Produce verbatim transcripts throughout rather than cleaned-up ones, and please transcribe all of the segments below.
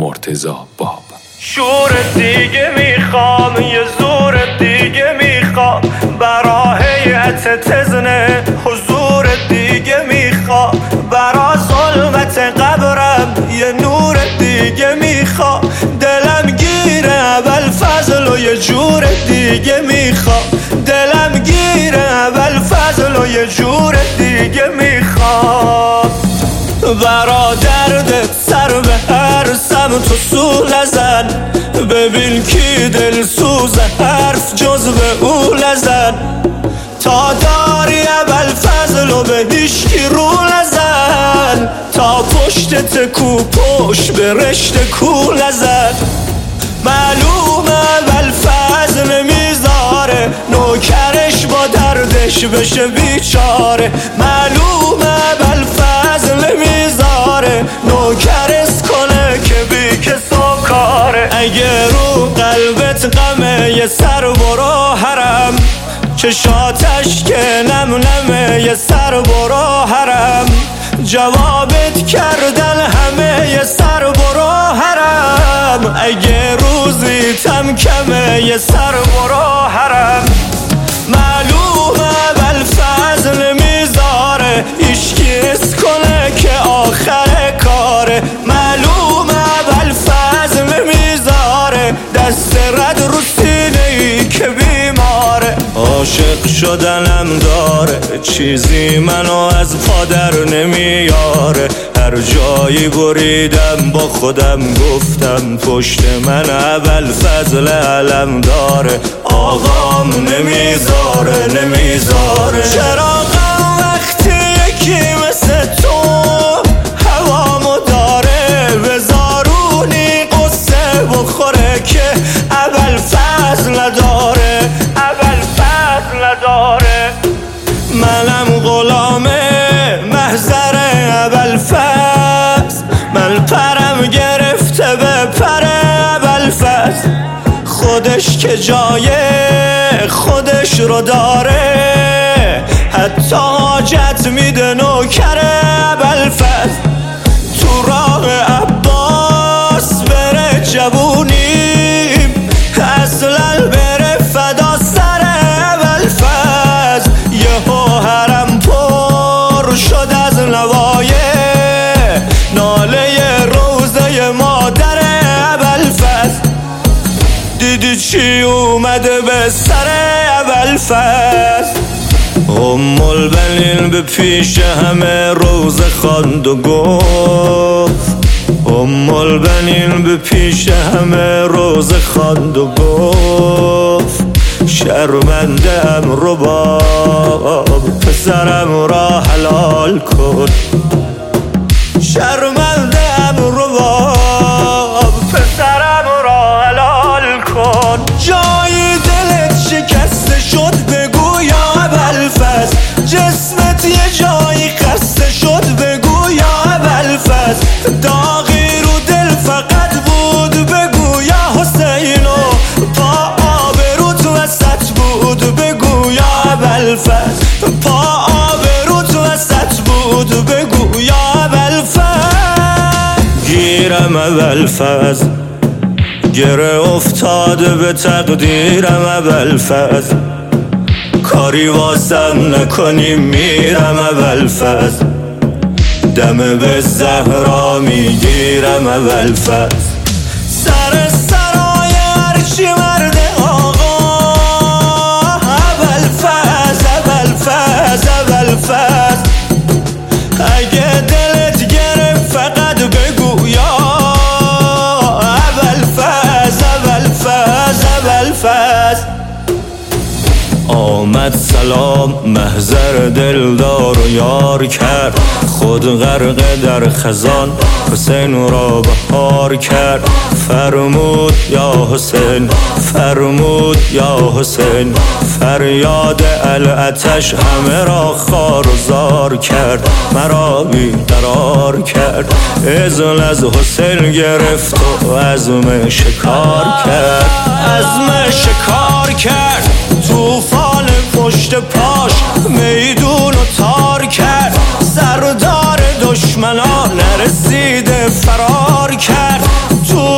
مرتضی باب. شور دیگه میخوام، یه زور دیگه میخوام، برا هیئت تزنه حضور دیگه میخوام، برا ظلمت قبرم یه نور دیگه میخوام، دلم گیره ابوالفضل و یه جور دیگه میخوام، دلم گیره ابوالفضل و یه جور دیگه میخوام، برا دردت سر به هر سمت و سو نزن، ببین کی دل سوزه حرف جز به او نزن، تا داری ابوالفضل و به هیچکی رو نزن، تا پشتت کو پشت به رشت کو نزن، معلومه ابوالفضل نمیذاره نوکرش با دردش بشه بیچاره، معلومه ابوالفضل نمیذاره نوکرش کنه که بی کس و کاره، اگه رو قلبت غمه یه سر برو حرم، چشاتش که نم نمه یه سر برو حرم، جوابت کردن همه یه سر برو حرم، اگه روزی تم کمه یه سر برو حرم، معلومه ابوالفضل نمیذاره ایشکی اس کنه که آخر کاره، معلومه ابوالفضل نمیذاره دست رد رو سینه ای که بیماره، عاشق شدنم داره چیزی منو از پادر نمیاره، هر جایی بریدم با خودم گفتم پشت من ابوالفضل علم داره، آقام نمیذاره نمیذاره، چراغم وقتی یکی مثل تو هوامو داره، بزارونی قصه بخوره که ابوالفضل نداره، ابوالفضل نداره، منم غلامه محضر ابوالفضل، من پرم گرفته به پر ابوالفضل، خودش که جای خودش رو داره، حتی حاجت میده نوکر ابوالفضل، تو راه عباس بره جوونیم، اصلا بره فدا سر ابوالفضل، یهو حرم پر شد از نوایه ناله روزه مادر ابوالفضل، دیدی چی اومده به سر ابوالفضل، ام البنین به پیش همه روزه خواند و گفت، ام البنین به پیش همه روزه خواند و گفت، شرمنده ام رباب پسرم را حلال کن، شرمنده ام رباب پسرم را حلال کن، جای دلت شکسته شد بگو یا ابوالفضل، جسمت یه جایی خسته شد بگو یا ابوالفضل، داغی رو دل فقط بود بگو یا حسینو، پا آبروت وسط بود بگو یا ابوالفضل، پا آبروت وسط بود بگو یا ابوالفضل، گیرم ابوالفضل گره افتاده به تقدیرم ابوالفضل، کاری واسم نکنی میرم ابوالفضل، دم به زهرا میگیرم ابوالفضل، سر سرای هرچی مرده آقا ابوالفضل، ابوالفضل، ابوالفضل، اگه دلت گرفت فقط بگو یا ابوالفضل، ابوالفضل، ابوالفضل، آمد سلام محضر دلدار و یار کرد، خود غرق در خزان حسین را بهار کرد، فرمود یا حسین، فرمود یا حسین، فریاد العتش همه را خوار و زار کرد، مرا بیقرار کرد، اذن از حسین گرفت و عزم شکار کرد، عزم شکار کرد، طوفان پشت پاش میدون و تار کرد، سردار دشمنان نرسیده فرار کرد، تو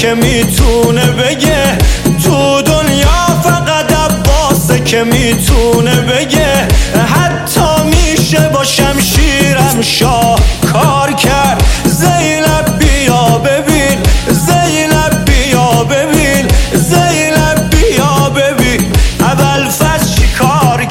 که میتونه بگه تو دنیا فقط عباسه که میتونه بگه حتی میشه با شمشیرم شاه کار کرد. زینب بیا ببین، زینب بیا ببین، زینب بیا ببین ابوالفضل چی کار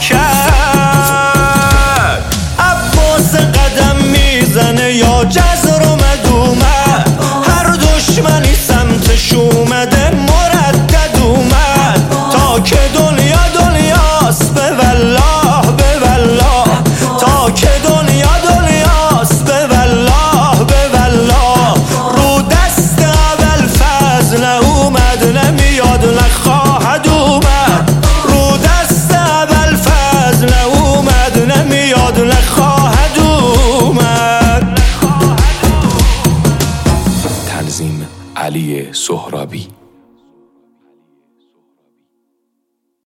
کرد. عباس قدم میزنه یا جزر اومد اومد، هر دشمنی سمتش اومده مردد اومد تا که دنیا دنیاست به والله به والله، تا که دنیا دنیاست به والله به والله. رو دست ابوالفضل اومد نمیاد نخواهد اومد، رو دست ابوالفضل اومد نمیاد نخواهد اومد. تنظیم علی سهرابی.